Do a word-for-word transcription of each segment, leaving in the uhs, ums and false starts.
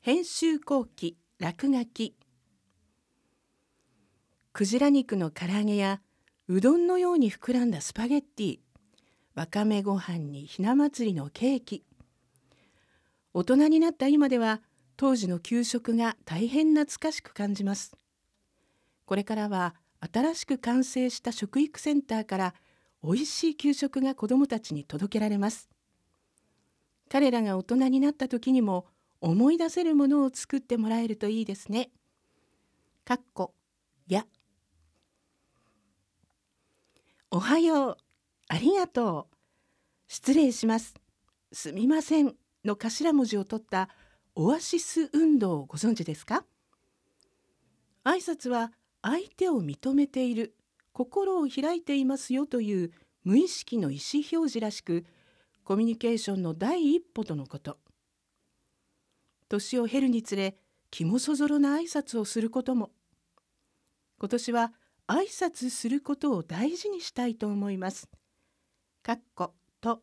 編集後期落書き。クジラ肉の唐揚げやうどんのように膨らんだスパゲッティ、わかめご飯にひな祭りのケーキ。大人になった今では当時の給食が大変懐かしく感じます。これからは新しく完成した食育センターからおいしい給食が子どもたちに届けられます。彼らが大人になった時にも思い出せるものを作ってもらえるといいですね。かっこや。おはよう、ありがとう、失礼します、すみませんの頭文字を取ったオアシス運動をご存知ですか？挨拶は相手を認めている、心を開いていますよという無意識の意思表示らしく、コミュニケーションの第一歩とのこと。年を経るにつれ、気もそぞろな挨拶をすることも。今年は挨拶することを大事にしたいと思います。かっこと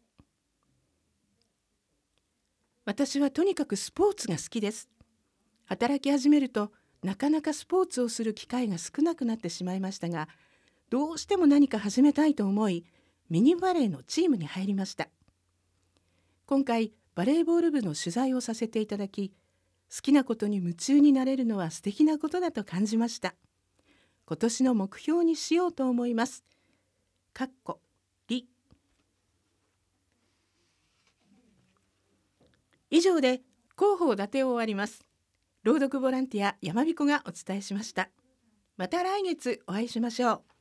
私はとにかくスポーツが好きです。働き始めるとなかなかスポーツをする機会が少なくなってしまいましたが、どうしても何か始めたいと思い、ミニバレーのチームに入りました。今回バレーボール部の取材をさせていただき、好きなことに夢中になれるのは素敵なことだと感じました。今年の目標にしようと思います。かっこり。以上で広報伊達を終わります。朗読ボランティアやまびこがお伝えしました。また来月お会いしましょう。